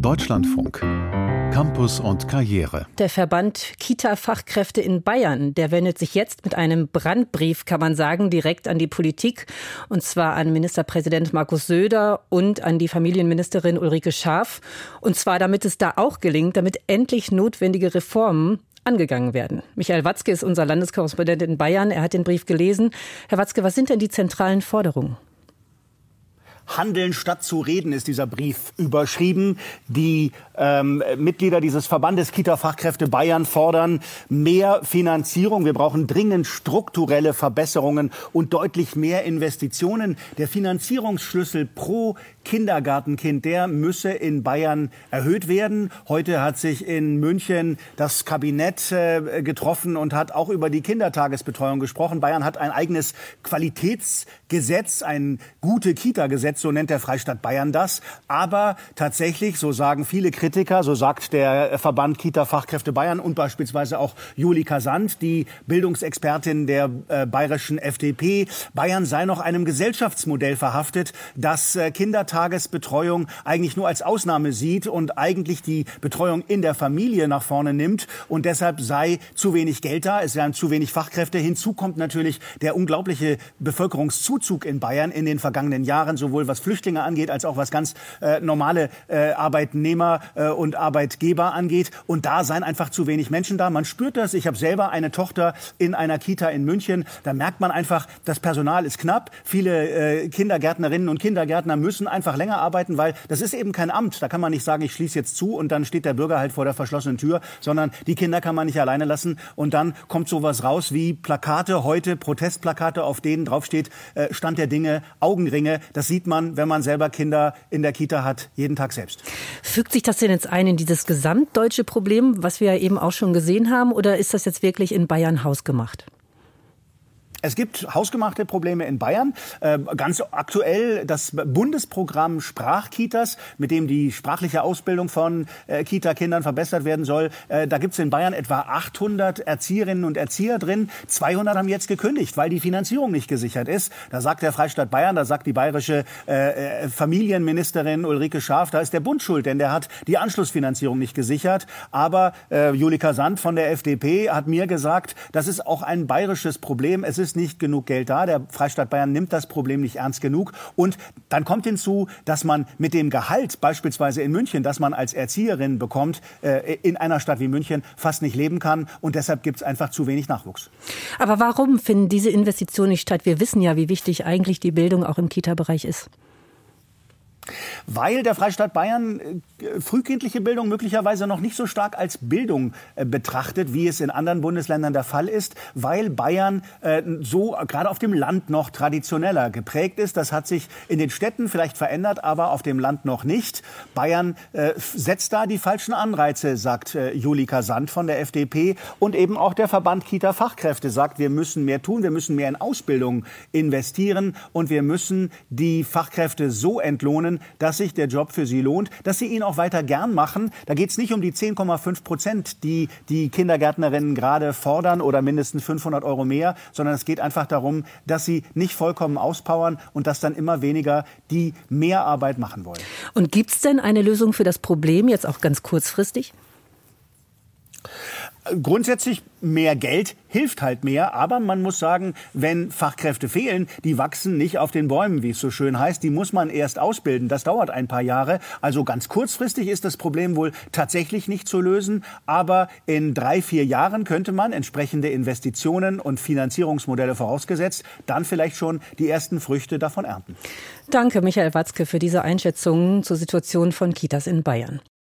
Deutschlandfunk. Campus und Karriere. Der Verband Kita-Fachkräfte in Bayern, der wendet sich jetzt mit einem Brandbrief, kann man sagen, direkt an die Politik. Und zwar an Ministerpräsident Markus Söder und an die Familienministerin Ulrike Schaaf. Und zwar, damit es da auch gelingt, damit endlich notwendige Reformen angegangen werden. Michael Watzke ist unser Landeskorrespondent in Bayern. Er hat den Brief gelesen. Herr Watzke, was sind denn die zentralen Forderungen? Handeln statt zu reden ist dieser Brief überschrieben. Die Mitglieder dieses Verbandes Kita-Fachkräfte Bayern fordern mehr Finanzierung. Wir brauchen dringend strukturelle Verbesserungen und deutlich mehr Investitionen. Der Finanzierungsschlüssel pro Kindergartenkind, der müsse in Bayern erhöht werden. Heute hat sich in München das Kabinett getroffen und hat auch über die Kindertagesbetreuung gesprochen. Bayern hat ein eigenes Qualitätsgesetz, ein Gute-Kita-Gesetz, so nennt der Freistaat Bayern das. Aber tatsächlich, so sagen viele Kritiker, so sagt der Verband Kita-Fachkräfte Bayern und beispielsweise auch Julika Sand, die Bildungsexpertin der bayerischen FDP, Bayern sei noch einem Gesellschaftsmodell verhaftet, das Kindertagesbetreuung eigentlich nur als Ausnahme sieht und eigentlich die Betreuung in der Familie nach vorne nimmt. Und deshalb sei zu wenig Geld da, es seien zu wenig Fachkräfte. Hinzu kommt natürlich der unglaubliche Bevölkerungszuzug in Bayern in den vergangenen Jahren, sowohl was Flüchtlinge angeht, als auch was ganz normale Arbeitnehmer und Arbeitgeber angeht. Und da seien einfach zu wenig Menschen da. Man spürt das. Ich habe selber eine Tochter in einer Kita in München. Da merkt man einfach, das Personal ist knapp. Viele Kindergärtnerinnen und Kindergärtner müssen einfach länger arbeiten, weil das ist eben kein Amt. Da kann man nicht sagen, ich schließe jetzt zu und dann steht der Bürger halt vor der verschlossenen Tür, sondern die Kinder kann man nicht alleine lassen. Und dann kommt sowas raus wie Plakate heute, Protestplakate, auf denen draufsteht, Stand der Dinge, Augenringe. Das sieht man, wenn man selber Kinder in der Kita hat, jeden Tag selbst. Fügt sich das denn jetzt ein in dieses gesamtdeutsche Problem, was wir ja eben auch schon gesehen haben, oder ist das jetzt wirklich in Bayern hausgemacht? Es gibt hausgemachte Probleme in Bayern. Ganz aktuell das Bundesprogramm Sprachkitas, mit dem die sprachliche Ausbildung von Kita-Kindern verbessert werden soll. Da gibt es in Bayern etwa 800 Erzieherinnen und Erzieher drin. 200 haben jetzt gekündigt, weil die Finanzierung nicht gesichert ist. Da sagt der Freistaat Bayern, da sagt die bayerische Familienministerin Ulrike Schaaf, da ist der Bund schuld, denn der hat die Anschlussfinanzierung nicht gesichert. Aber Julika Sand von der FDP hat mir gesagt, das ist auch ein bayerisches Problem. Es ist nicht genug Geld da. Der Freistaat Bayern nimmt das Problem nicht ernst genug. Und dann kommt hinzu, dass man mit dem Gehalt, beispielsweise in München, das man als Erzieherin bekommt, in einer Stadt wie München fast nicht leben kann. Und deshalb gibt es einfach zu wenig Nachwuchs. Aber warum finden diese Investitionen nicht statt? Wir wissen ja, wie wichtig eigentlich die Bildung auch im Kita-Bereich ist. Weil der Freistaat Bayern frühkindliche Bildung möglicherweise noch nicht so stark als Bildung betrachtet, wie es in anderen Bundesländern der Fall ist, weil Bayern so gerade auf dem Land noch traditioneller geprägt ist. Das hat sich in den Städten vielleicht verändert, aber auf dem Land noch nicht. Bayern setzt da die falschen Anreize, sagt Julika Sand von der FDP. Und eben auch der Verband Kita-Fachkräfte sagt, wir müssen mehr tun, wir müssen mehr in Ausbildung investieren und wir müssen die Fachkräfte so entlohnen, dass sich der Job für sie lohnt, dass sie ihn auch weiter gern machen. Da geht es nicht um die 10,5%, die die Kindergärtnerinnen gerade fordern oder mindestens 500 € mehr, sondern es geht einfach darum, dass sie nicht vollkommen auspowern und dass dann immer weniger die mehr Arbeit machen wollen. Und gibt es denn eine Lösung für das Problem, jetzt auch ganz kurzfristig? Grundsätzlich mehr Geld hilft halt mehr, aber man muss sagen, wenn Fachkräfte fehlen, die wachsen nicht auf den Bäumen, wie es so schön heißt, die muss man erst ausbilden. Das dauert ein paar Jahre. Also ganz kurzfristig ist das Problem wohl tatsächlich nicht zu lösen, aber in 3-4 Jahren könnte man entsprechende Investitionen und Finanzierungsmodelle vorausgesetzt, dann vielleicht schon die ersten Früchte davon ernten. Danke, Michael Watzke, für diese Einschätzungen zur Situation von Kitas in Bayern.